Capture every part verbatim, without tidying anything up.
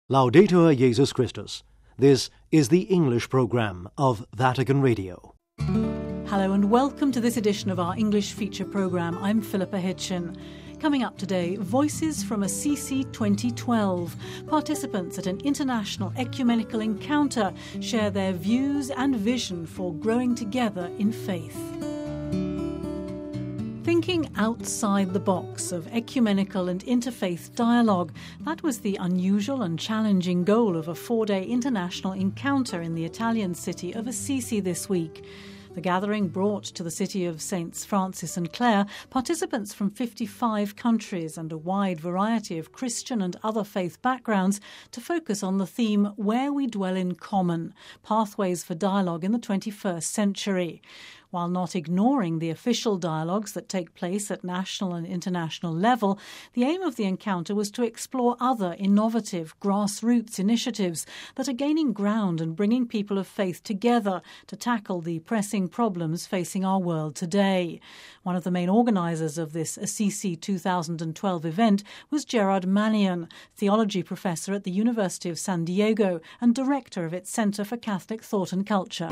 Laudetur Jesus Christus. This is the English programme of Vatican Radio. Hello and welcome to this edition of our English feature programme. I'm Philippa Hitchin. Coming up today, Voices from Assisi twenty twelve. Participants at an international ecumenical encounter share their views and vision for growing together in faith. Thinking outside the box of ecumenical and interfaith dialogue, that was the unusual and challenging goal of a four-day international encounter in the Italian city of Assisi this week. The gathering brought to the city of Saints Francis and Clare participants from fifty-five countries and a wide variety of Christian and other faith backgrounds to focus on the theme Where We Dwell in Common, Pathways for Dialogue in the twenty-first Century. While not ignoring the official dialogues that take place at national and international level, the aim of the encounter was to explore other innovative grassroots initiatives that are gaining ground and bringing people of faith together to tackle the pressing problems facing our world today. One of the main organisers of this Assisi two thousand twelve event was Gerard Mannion, theology professor at the University of San Diego and director of its Centre for Catholic Thought and Culture.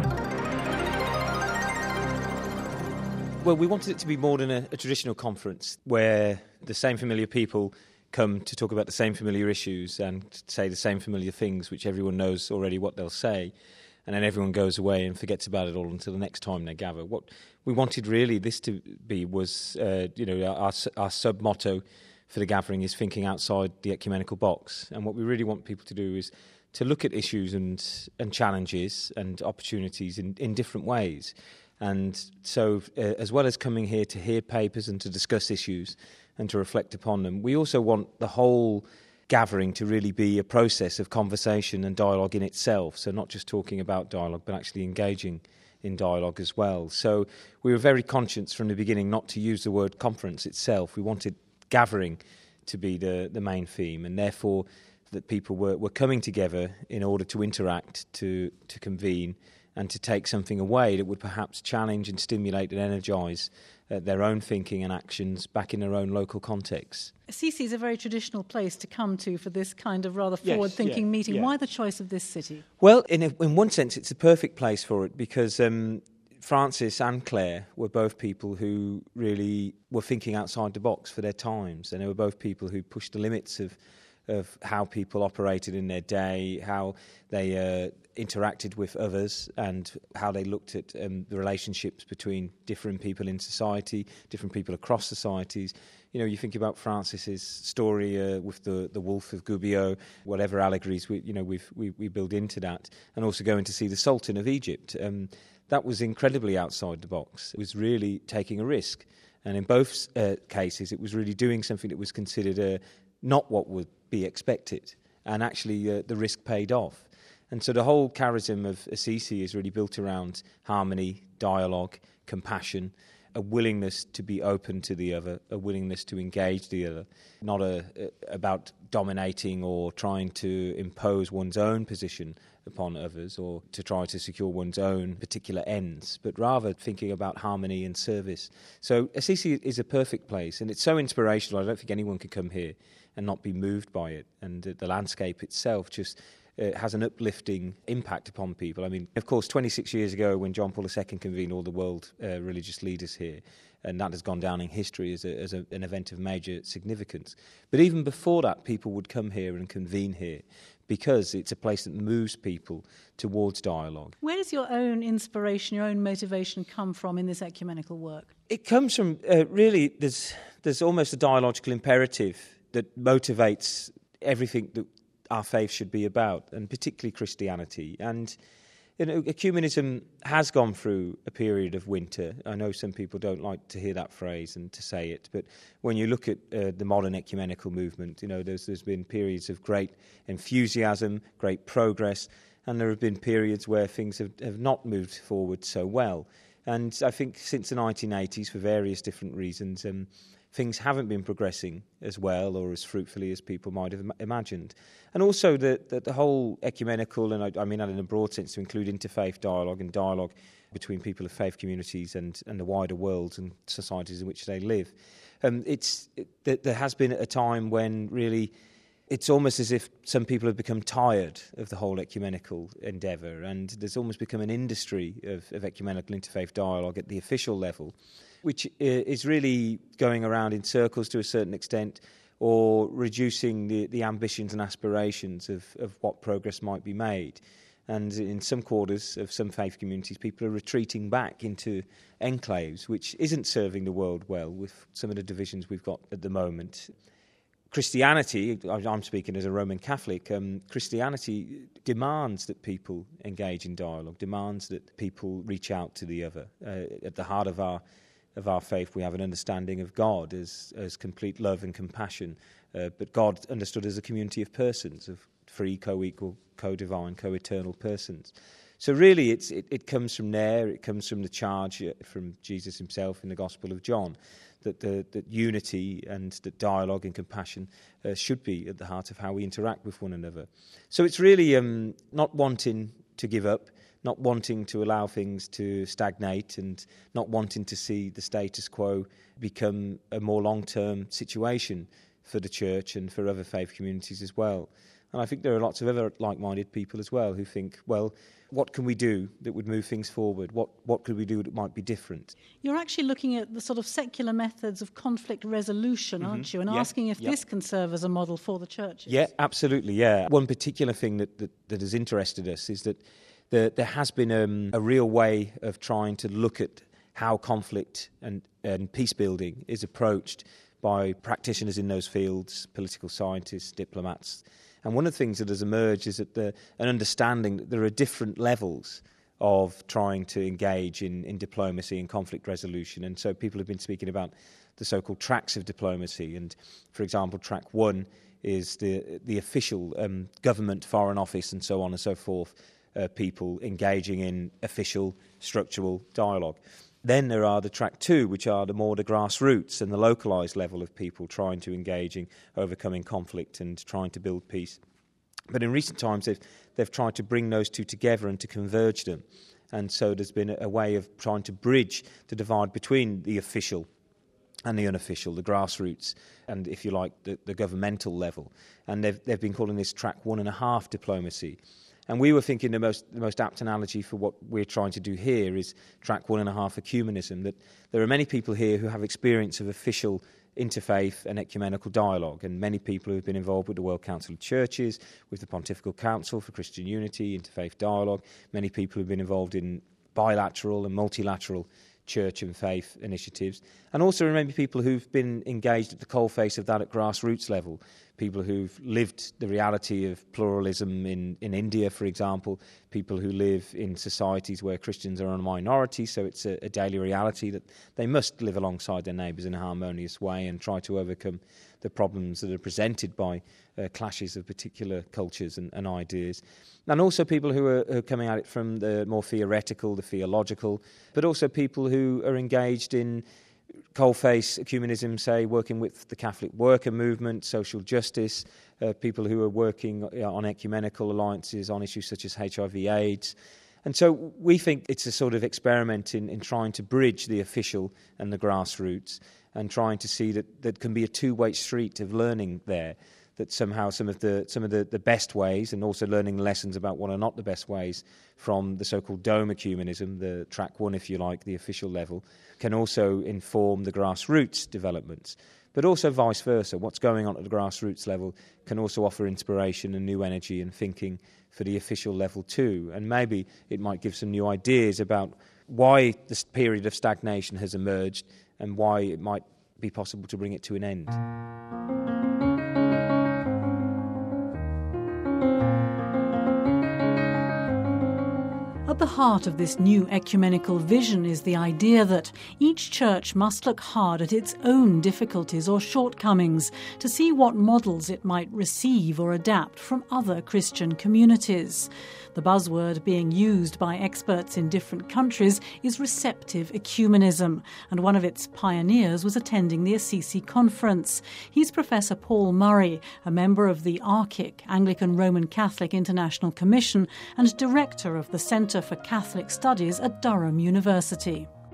Well, we wanted it to be more than a, a traditional conference where the same familiar people come to talk about the same familiar issues and say the same familiar things, which everyone knows already what they'll say, and then everyone goes away and forgets about it all until the next time they gather. What we wanted really this to be was, uh, you know, our, our sub-motto for the gathering is thinking outside the ecumenical box. And what we really want people to do is to look at issues and, and challenges and opportunities in, in different ways. And so, uh, as well as coming here to hear papers and to discuss issues and to reflect upon them, we also want the whole gathering to really be a process of conversation and dialogue in itself. So not just talking about dialogue, but actually engaging in dialogue as well. So we were very conscious from the beginning not to use the word conference itself. We wanted gathering to be the, the main theme, and therefore that people were, were coming together in order to interact, to, to convene, and to take something away that would perhaps challenge and stimulate and energise uh, their own thinking and actions back in their own local context. Assisi is a very traditional place to come to for this kind of rather Yes, forward-thinking yeah, meeting. yeah. Why the choice of this city? Well, in, a, in one sense, it's a perfect place for it because um, Francis and Clare were both people who really were thinking outside the box for their times, and they were both people who pushed the limits of of how people operated in their day, how they uh, interacted with others, and how they looked at um, the relationships between different people in society, different people across societies. You know, you think about Francis's story uh, with the, the wolf of Gubbio, whatever allegories we, you know, we've, we we build into that, and also going to see the Sultan of Egypt. Um, that was incredibly outside the box. It was really taking a risk, and in both uh, cases, it was really doing something that was considered a not what would be expected, and actually uh, the risk paid off. And so the whole charism of Assisi is really built around harmony, dialogue, compassion, a willingness to be open to the other, a willingness to engage the other, not a, a, about dominating or trying to impose one's own position upon others or to try to secure one's own particular ends, but rather thinking about harmony and service. So Assisi is a perfect place, and it's so inspirational. I don't think anyone could come here and not be moved by it. And uh, the landscape itself just uh, has an uplifting impact upon people. I mean, of course, twenty-six years ago when John Paul the Second convened all the world uh, religious leaders here, and that has gone down in history as, a, as a, an event of major significance. But even before that, people would come here and convene here because it's a place that moves people towards dialogue. Where does your own inspiration, your own motivation come from in this ecumenical work? It comes from, uh, really, there's there's almost a dialogical imperative that motivates everything that our faith should be about, and particularly Christianity. And you know, ecumenism has gone through a period of winter. I know some people don't like to hear that phrase and to say it, but when you look at uh, the modern ecumenical movement, you know, there's there's been periods of great enthusiasm, great progress, and there have been periods where things have, have not moved forward so well. And I think since the nineteen eighties, for various different reasons, um, things haven't been progressing as well or as fruitfully as people might have imagined. And also the, the, the whole ecumenical, and I, I mean that in a broad sense, to include interfaith dialogue and dialogue between people of faith communities and, and the wider world and societies in which they live. Um, it's it, there has been a time when really it's almost as if some people have become tired of the whole ecumenical endeavour, and there's almost become an industry of, of ecumenical interfaith dialogue at the official level, which is really going around in circles to a certain extent, or reducing the, the ambitions and aspirations of, of what progress might be made. And in some quarters of some faith communities, people are retreating back into enclaves, which isn't serving the world well with some of the divisions we've got at the moment. Christianity, I'm speaking as a Roman Catholic, um, Christianity demands that people engage in dialogue, demands that people reach out to the other. Uh, at the heart of our of our faith, we have an understanding of God as, as complete love and compassion, uh, but God understood as a community of persons, of free, co-equal, co-divine, co-eternal persons. So really it's, it, it comes from there, it comes from the charge from Jesus himself in the Gospel of John, that the that unity and that dialogue and compassion uh, should be at the heart of how we interact with one another. So it's really um, not wanting to give up, not wanting to allow things to stagnate, and not wanting to see the status quo become a more long-term situation for the church and for other faith communities as well. And I think there are lots of other like-minded people as well who think, well, what can we do that would move things forward? What what could we do that might be different? You're actually looking at the sort of secular methods of conflict resolution, mm-hmm. aren't you? And yeah. asking if yeah. this can serve as a model for the churches. Yeah, absolutely, yeah. One particular thing that, that, that has interested us is that the, there has been um, a real way of trying to look at how conflict and, and peace building is approached by practitioners in those fields, political scientists, diplomats. And one of the things that has emerged is that the, an understanding that there are different levels of trying to engage in, in diplomacy and conflict resolution. And so people have been speaking about the so-called tracks of diplomacy. And, for example, track one is the, the official um, government, foreign office, and so on and so forth, uh, people engaging in official structural dialogue. Then there are the track two, which are the more the grassroots and the localised level of people trying to engage in overcoming conflict and trying to build peace. But in recent times, they've, they've tried to bring those two together and to converge them. And so there's been a, a way of trying to bridge the divide between the official and the unofficial, the grassroots, and, if you like, the, the governmental level. And they've, they've been calling this track one and a half diplomacy. And we were thinking the most the most apt analogy for what we're trying to do here is track one and a half ecumenism, that there are many people here who have experience of official interfaith and ecumenical dialogue, and many people who have been involved with the World Council of Churches, with the Pontifical Council for Christian Unity, interfaith dialogue, many people who have been involved in bilateral and multilateral church and faith initiatives, and also many people who've been engaged at the coalface of that at grassroots level, people who've lived the reality of pluralism in, in India, for example, people who live in societies where Christians are a minority, so it's a, a daily reality that they must live alongside their neighbours in a harmonious way and try to overcome the problems that are presented by uh, clashes of particular cultures and, and ideas. And also people who are, who are coming at it from the more theoretical, the theological, but also people who are engaged in coalface ecumenism, say, working with the Catholic worker movement, social justice, uh, people who are working on ecumenical alliances on issues such as H I V AIDS. And so we think it's a sort of experiment in, in trying to bridge the official and the grassroots, and trying to see that there can be a two-way street of learning there, that somehow some of the some of the, the best ways, and also learning lessons about what are not the best ways from the so-called dome ecumenism, the track one, if you like, the official level, can also inform the grassroots developments. But also vice versa. What's going on at the grassroots level can also offer inspiration and new energy and thinking for the official level too. And maybe it might give some new ideas about why this period of stagnation has emerged and why it might be possible to bring it to an end. At the heart of this new ecumenical vision is the idea that each church must look hard at its own difficulties or shortcomings to see what models it might receive or adapt from other Christian communities. The buzzword being used by experts in different countries is receptive ecumenism, and one of its pioneers was attending the Assisi Conference. He's Professor Paul Murray, a member of the ARCIC, Anglican Roman Catholic International Commission, and director of the Centre for Catholic Studies at Durham University.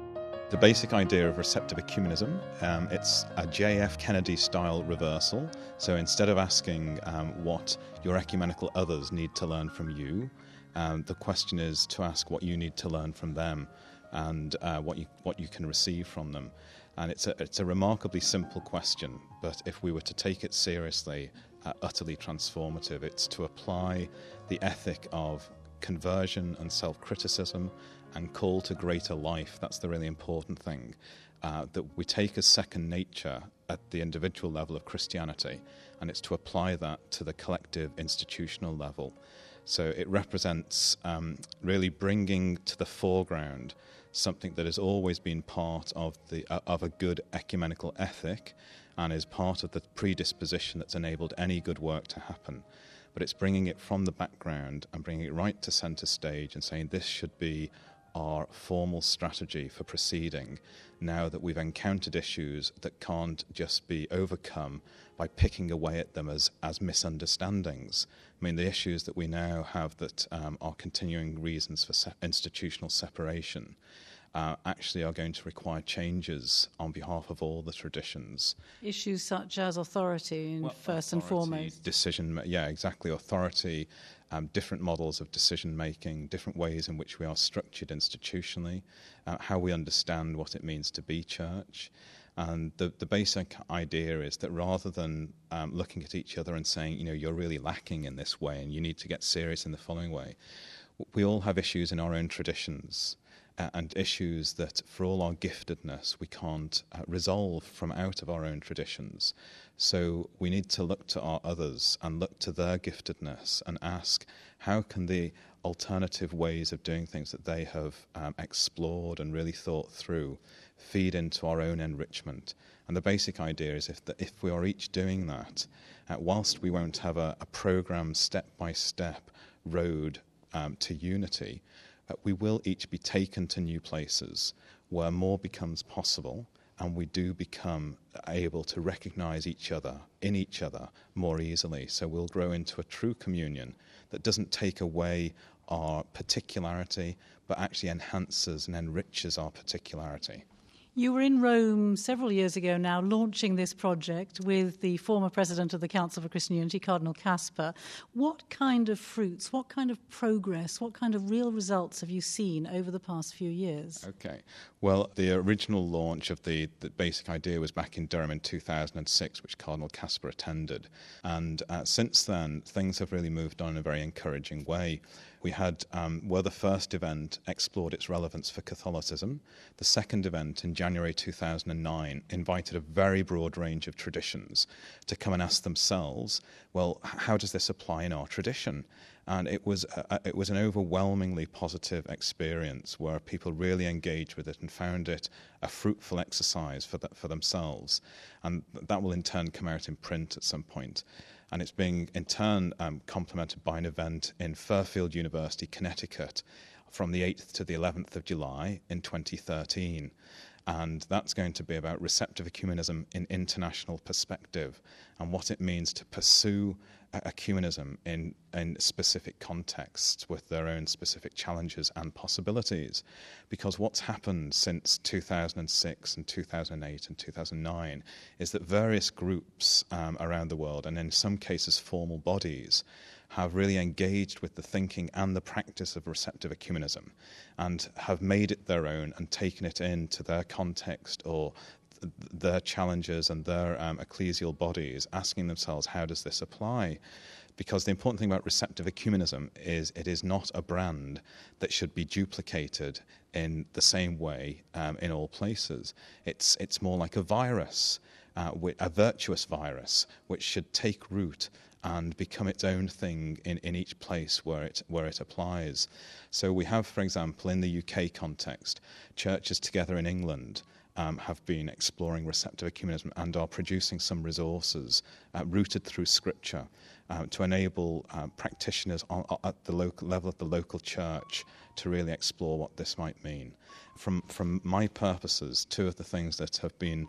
The basic idea of receptive ecumenism, um, it's a J F Kennedy-style reversal. So instead of asking um, what your ecumenical others need to learn from you, um, the question is to ask what you need to learn from them and uh, what you what you can receive from them. And it's a, it's a remarkably simple question, but if we were to take it seriously, uh, utterly transformative. It's to apply the ethic of conversion and self-criticism and call to greater life. That's the really important thing, uh, that we take as second nature at the individual level of Christianity, and it's to apply that to the collective institutional level. So it represents um, really bringing to the foreground something that has always been part of the uh, of a good ecumenical ethic and is part of the predisposition that's enabled any good work to happen. But it's bringing it from the background and bringing it right to centre stage and saying this should be our formal strategy for proceeding now that we've encountered issues that can't just be overcome by picking away at them as, as misunderstandings. I mean, the issues that we now have that um, are continuing reasons for se- institutional separation uh, actually are going to require changes on behalf of all the traditions. Issues such as authority, Well, first authority, and foremost. Decision, yeah, exactly, authority, um, different models of decision-making, different ways in which we are structured institutionally, uh, how we understand what it means to be church. And the, the basic idea is that rather than um, looking at each other and saying, you know, you're really lacking in this way and you need to get serious in the following way, we all have issues in our own traditions uh, and issues that, for all our giftedness, we can't uh, resolve from out of our own traditions. So we need to look to our others and look to their giftedness and ask, how can the alternative ways of doing things that they have um, explored and really thought through feed into our own enrichment? And the basic idea is if the, if we are each doing that, uh, whilst we won't have a, a programmed step-by-step road um, to unity, uh, we will each be taken to new places where more becomes possible, and we do become able to recognise each other in each other more easily. So we'll grow into a true communion that doesn't take away our particularity, but actually enhances and enriches our particularity. You were in Rome several years ago now, launching this project with the former president of the Council for Christian Unity, Cardinal Kasper. What kind of fruits, what kind of progress, what kind of real results have you seen over the past few years? Okay. Well, the original launch of the, the basic idea was back in Durham in two thousand six, which Cardinal Kasper attended. And uh, since then, things have really moved on in a very encouraging way. We had, um, well, the first event explored its relevance for Catholicism. The second event in January two thousand nine invited a very broad range of traditions to come and ask themselves, well, how does this apply in our tradition? And it was a, it was an overwhelmingly positive experience where people really engaged with it and found it a fruitful exercise for the, for themselves. And that will in turn come out in print at some point. And it's being in turn um, complemented by an event in Fairfield University, Connecticut, from the eighth to the eleventh of July in twenty thirteen. And that's going to be about receptive ecumenism in international perspective and what it means to pursue ecumenism in, in specific contexts with their own specific challenges and possibilities. Because what's happened since two thousand six and two thousand eight and two thousand nine is that various groups um, around the world, and in some cases formal bodies, have really engaged with the thinking and the practice of receptive ecumenism and have made it their own and taken it into their context or th- their challenges and their um, ecclesial bodies, asking themselves, how does this apply? Because the important thing about receptive ecumenism is it is not a brand that should be duplicated in the same way um, in all places. It's, it's more like a virus, uh, a virtuous virus, which should take root and become its own thing in, in each place where it where it applies. So we have, for example, in the U K context, churches together in England um, have been exploring receptive ecumenism and are producing some resources uh, rooted through Scripture uh, to enable uh, practitioners on, at the local level of the local church to really explore what this might mean. From from my purposes, two of the things that have been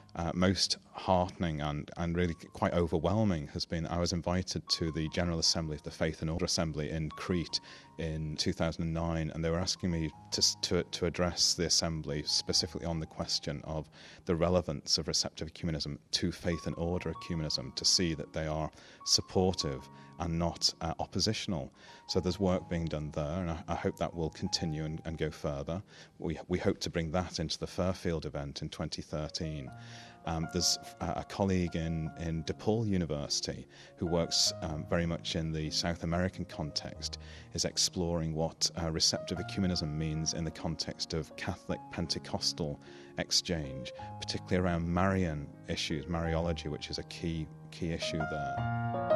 uh, most heartening and, and really quite overwhelming has been I was invited to the General Assembly of the Faith and Order Assembly in Crete in two thousand nine, and they were asking me to, to, to address the Assembly specifically on the question of the relevance of receptive ecumenism to faith and order ecumenism, to see that they are supportive and not uh, oppositional. So there's work being done there, and I, I hope that will continue and, and go further. We, we hope to bring that into the Fairfield event in twenty thirteen. Um, there's a, a colleague in, in DePaul University who works um, very much in the South American context, is exploring what uh, receptive ecumenism means in the context of Catholic Pentecostal exchange, particularly around Marian issues, Mariology, which is a key key issue there.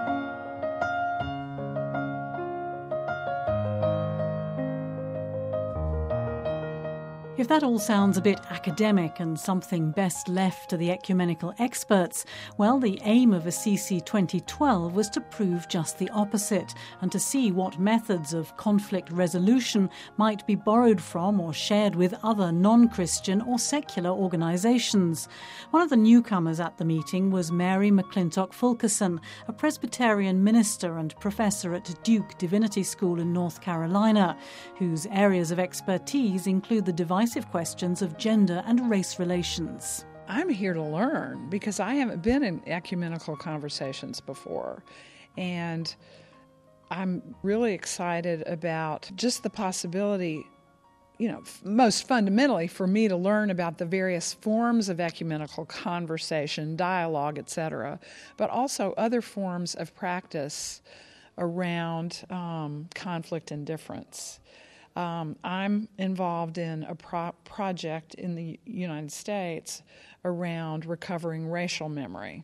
If that all sounds a bit academic and something best left to the ecumenical experts, well, the aim of Assisi twenty twelve was to prove just the opposite and to see what methods of conflict resolution might be borrowed from or shared with other non-Christian or secular organisations. One of the newcomers at the meeting was Mary McClintock Fulkerson, a Presbyterian minister and professor at Duke Divinity School in North Carolina, whose areas of expertise include the divisive questions of gender and race relations. I'm here to learn because I haven't been in ecumenical conversations before. And I'm really excited about just the possibility, you know, most fundamentally for me to learn about the various forms of ecumenical conversation, dialogue, et cetera, but also other forms of practice around um, conflict and difference. Um, I'm involved in a pro- project in the United States around recovering racial memory,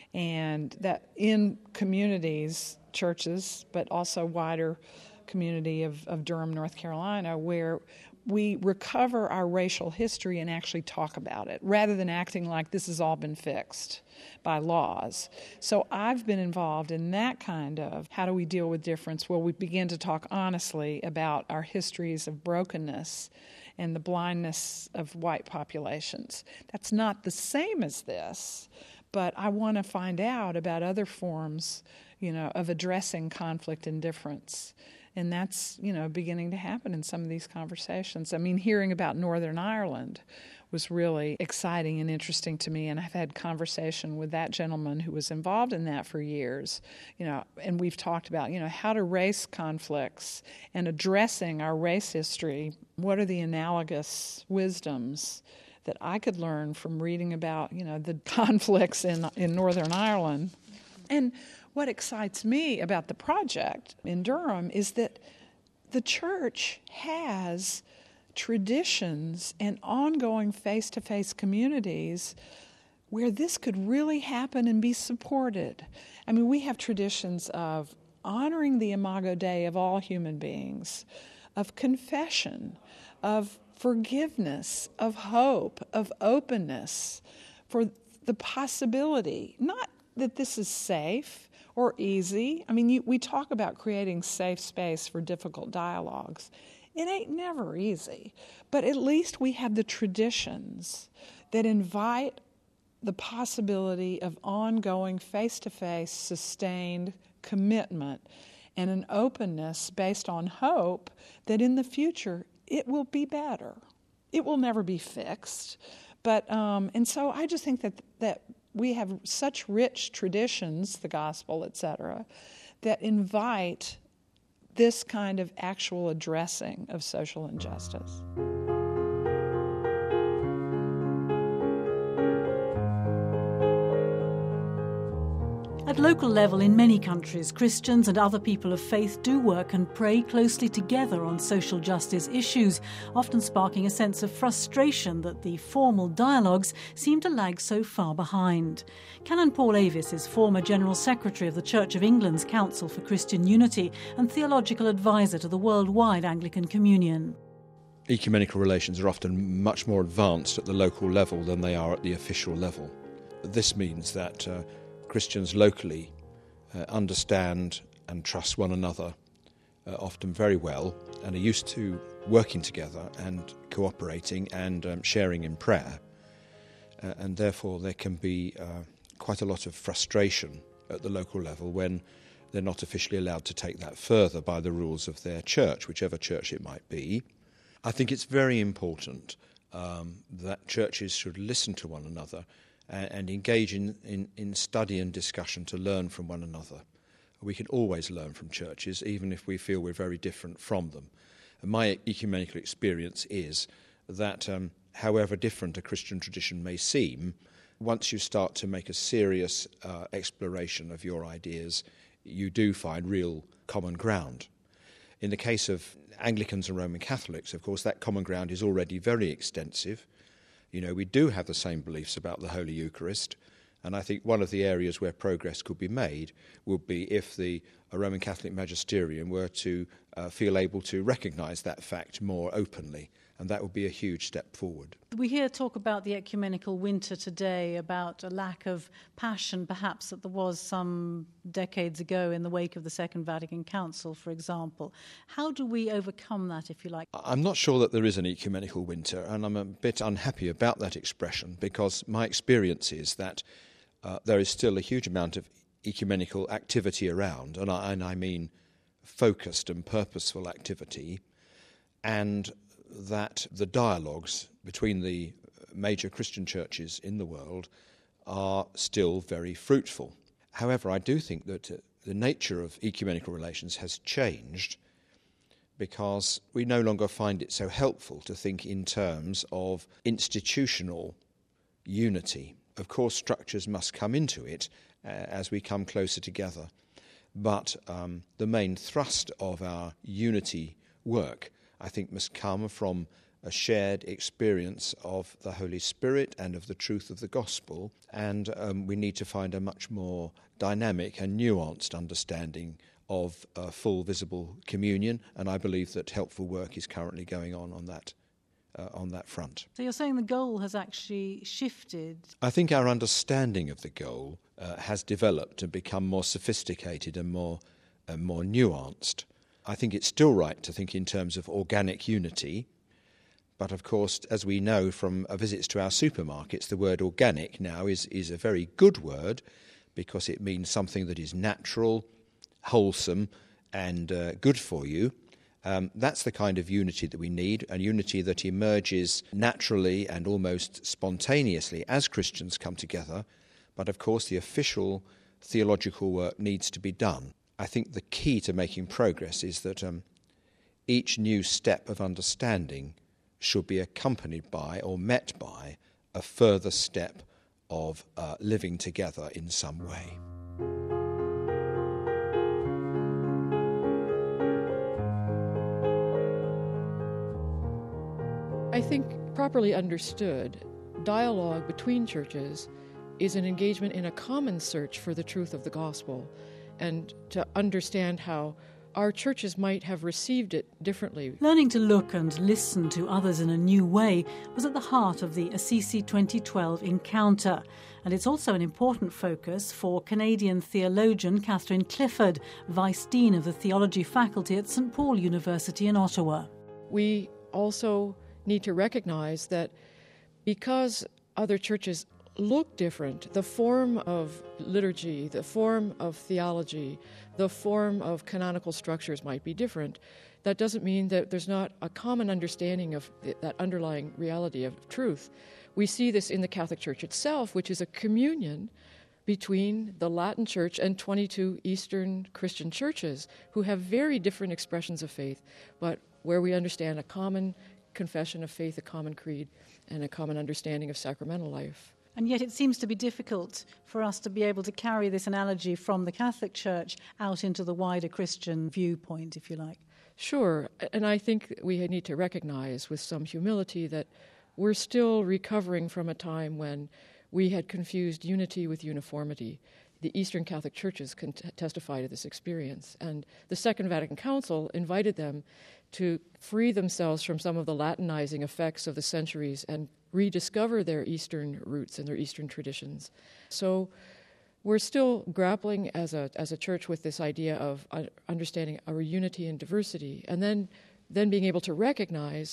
and that in communities, churches, but also wider community of, of Durham, North Carolina, where we recover our racial history and actually talk about it, rather than acting like this has all been fixed by laws. So I've been involved in that kind of how do we deal with difference, where we begin to talk honestly about our histories of brokenness and the blindness of white populations. That's not the same as this, but I want to find out about other forms, you know, of addressing conflict and difference. And that's, you know, beginning to happen in some of these conversations. I mean, hearing about Northern Ireland was really exciting and interesting to me, and I've had conversation with that gentleman who was involved in that for years, you know, and we've talked about, you know, how to race conflicts and addressing our race history. What are the analogous wisdoms that I could learn from reading about, you know, the conflicts in in Northern Ireland? And what excites me about the project in Durham is that the church has traditions and ongoing face-to-face communities where this could really happen and be supported. I mean, we have traditions of honoring the Imago Dei of all human beings, of confession, of forgiveness, of hope, of openness, for the possibility, not that this is safe or easy. I mean, you, we talk about creating safe space for difficult dialogues. It ain't never easy, but at least we have the traditions that invite the possibility of ongoing face-to-face, sustained commitment and an openness based on hope that in the future it will be better. It will never be fixed. But um, and so I just think that that we have such rich traditions, the gospel, et cetera, that invite this kind of actual addressing of social injustice. At local level in many countries, Christians and other people of faith do work and pray closely together on social justice issues, often sparking a sense of frustration that the formal dialogues seem to lag so far behind. Canon Paul Avis is former General Secretary of the Church of England's Council for Christian Unity and theological advisor to the worldwide Anglican Communion. Ecumenical relations are often much more advanced at the local level than they are at the official level. This means that uh, Christians locally uh, understand and trust one another uh, often very well and are used to working together and cooperating and um, sharing in prayer. uh, and therefore there can be uh, quite a lot of frustration at the local level when they're not officially allowed to take that further by the rules of their church, whichever church it might be. I think it's very important um, that churches should listen to one another and, and engage in, in, in study and discussion to learn from one another. We can always learn from churches, even if we feel we're very different from them. And my ecumenical experience is that um, however different a Christian tradition may seem, once you start to make a serious uh, exploration of your ideas, you do find real common ground. In the case of Anglicans and Roman Catholics, of course, that common ground is already very extensive. You know, we do have the same beliefs about the Holy Eucharist, and I think one of the areas where progress could be made would be if the Roman Catholic magisterium were to uh, feel able to recognise that fact more openly, and that would be a huge step forward. We hear talk about the ecumenical winter today, about a lack of passion perhaps that there was some decades ago in the wake of the Second Vatican Council, for example. How do we overcome that, if you like? I'm not sure that there is an ecumenical winter, and I'm a bit unhappy about that expression, because my experience is that uh, there is still a huge amount of ecumenical activity around, and I, and I mean focused and purposeful activity, and that the dialogues between the major Christian churches in the world are still very fruitful. However, I do think that uh, the nature of ecumenical relations has changed, because we no longer find it so helpful to think in terms of institutional unity. Of course, structures must come into it uh, as we come closer together, but um, the main thrust of our unity work, I think, must come from a shared experience of the Holy Spirit and of the truth of the gospel, and um, we need to find a much more dynamic and nuanced understanding of uh, full visible communion, and I believe that helpful work is currently going on on that, uh, on that front. So you're saying the goal has actually shifted? I think our understanding of the goal uh, has developed and become more sophisticated and more, uh, more nuanced. I think it's still right to think in terms of organic unity, but of course, as we know from visits to our supermarkets, the word organic now is, is a very good word, because it means something that is natural, wholesome, and uh, good for you. Um, that's the kind of unity that we need, a unity that emerges naturally and almost spontaneously as Christians come together. But of course, the official theological work needs to be done. I think the key to making progress is that um, each new step of understanding should be accompanied by or met by a further step of uh, living together in some way. I think, properly understood, dialogue between churches is an engagement in a common search for the truth of the gospel, and to understand how our churches might have received it differently. Learning to look and listen to others in a new way was at the heart of the Assisi twenty twelve encounter, and it's also an important focus for Canadian theologian Catherine Clifford, Vice Dean of the Theology Faculty at Saint Paul University in Ottawa. We also need to recognize that because other churches look different, the form of liturgy, the form of theology, the form of canonical structures might be different. That doesn't mean that there's not a common understanding of that underlying reality of truth. We see this in the Catholic Church itself, which is a communion between the Latin Church and twenty-two Eastern Christian churches who have very different expressions of faith, but where we understand a common confession of faith, a common creed, and a common understanding of sacramental life. And yet it seems to be difficult for us to be able to carry this analogy from the Catholic Church out into the wider Christian viewpoint, if you like. Sure, and I think we need to recognize with some humility that we're still recovering from a time when we had confused unity with uniformity. The Eastern Catholic churches can t- testify to this experience, and the Second Vatican Council invited them to free themselves from some of the Latinizing effects of the centuries and rediscover their Eastern roots and their Eastern traditions. So we're still grappling as a as a church with this idea of understanding our unity and diversity, and then then being able to recognize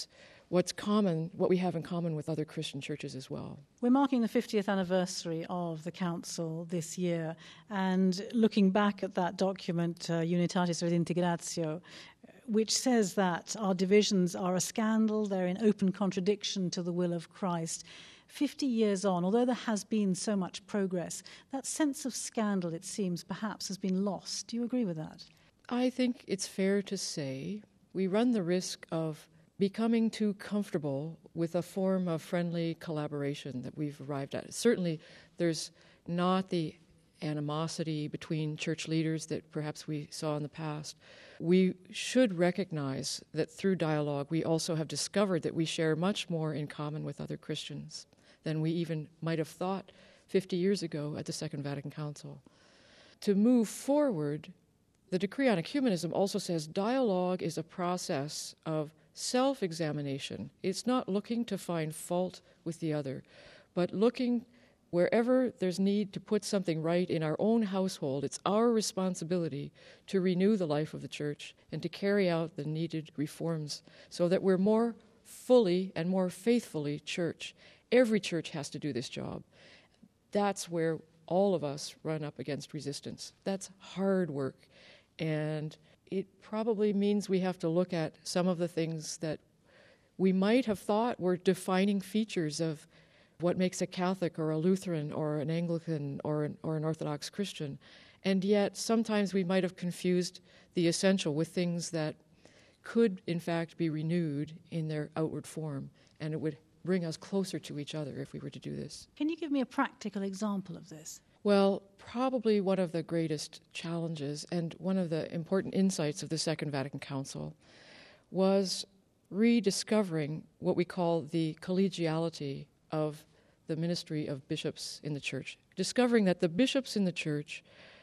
what's common, what we have in common with other Christian churches as well. We're marking the fiftieth anniversary of the Council this year, and looking back at that document, uh, Unitatis Redintegratio, which says that our divisions are a scandal, they're in open contradiction to the will of Christ. Fifty years on, although there has been so much progress, that sense of scandal, it seems, perhaps has been lost. Do you agree with that? I think it's fair to say we run the risk of becoming too comfortable with a form of friendly collaboration that we've arrived at. Certainly, there's not the animosity between church leaders that perhaps we saw in the past. We should recognize that through dialogue, we also have discovered that we share much more in common with other Christians than we even might have thought fifty years ago at the Second Vatican Council. To move forward, the Decree on Ecumenism also says dialogue is a process of self-examination. It's not looking to find fault with the other, but looking wherever there's need to put something right in our own household. It's our responsibility to renew the life of the church and to carry out the needed reforms so that we're more fully and more faithfully church. Every church has to do this job. That's where all of us run up against resistance. That's hard work, and it probably means we have to look at some of the things that we might have thought were defining features of what makes a Catholic or a Lutheran or an Anglican or an, or an Orthodox Christian. And yet sometimes we might have confused the essential with things that could in fact be renewed in their outward form, and it would bring us closer to each other if we were to do this. Can you give me a practical example of this? Well, probably one of the greatest challenges and one of the important insights of the Second Vatican Council was rediscovering what we call the collegiality of the ministry of bishops in the church, discovering that the bishops in the church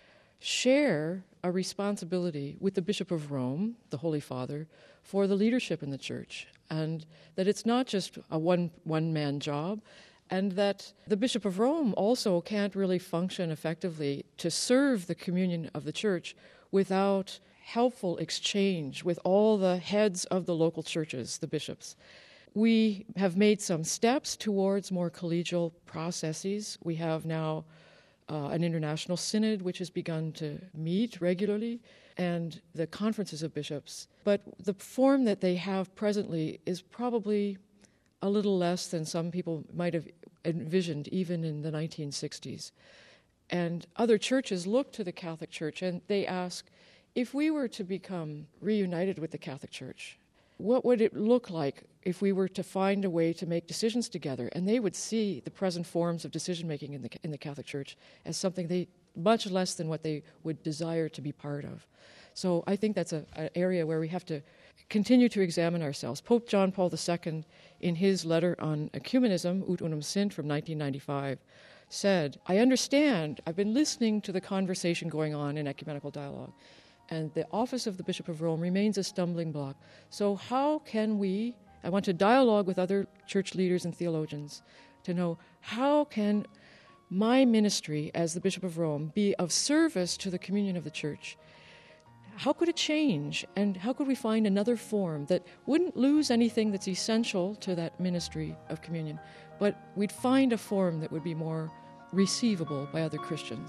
share a responsibility with the Bishop of Rome, the Holy Father, for the leadership in the church, and that it's not just a one, one-man job, and that the Bishop of Rome also can't really function effectively to serve the communion of the church without helpful exchange with all the heads of the local churches, the bishops. We have made some steps towards more collegial processes. We have now uh, an international synod which has begun to meet regularly, and the conferences of bishops. But the form that they have presently is probably a little less than some people might have envisioned even in the nineteen sixties. And other churches look to the Catholic Church and they ask, if we were to become reunited with the Catholic Church, what would it look like if we were to find a way to make decisions together? And they would see the present forms of decision-making in the in the Catholic Church as something they much less than what they would desire to be part of. So I think that's a, an area where we have to continue to examine ourselves. Pope John Paul the Second, in his letter on ecumenism, Ut Unum Sint, from nineteen ninety-five, said, I understand, I've been listening to the conversation going on in ecumenical dialogue, and the office of the Bishop of Rome remains a stumbling block. So how can we, I want to dialogue with other church leaders and theologians to know how can my ministry as the Bishop of Rome be of service to the communion of the church? How could it change, and how could we find another form that wouldn't lose anything that's essential to that ministry of communion, but we'd find a form that would be more receivable by other Christians?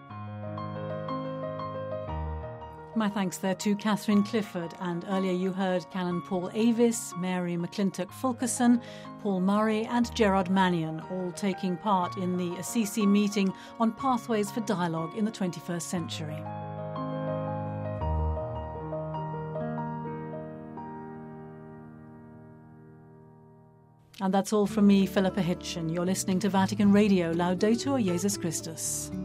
My thanks there to Catherine Clifford, and earlier you heard Canon Paul Avis, Mary McClintock Fulkerson, Paul Murray and Gerard Mannion, all taking part in the Assisi meeting on Pathways for Dialogue in the twenty-first century. And that's all from me, Philippa Hitchin. You're listening to Vatican Radio, Laudetur Jesus Christus.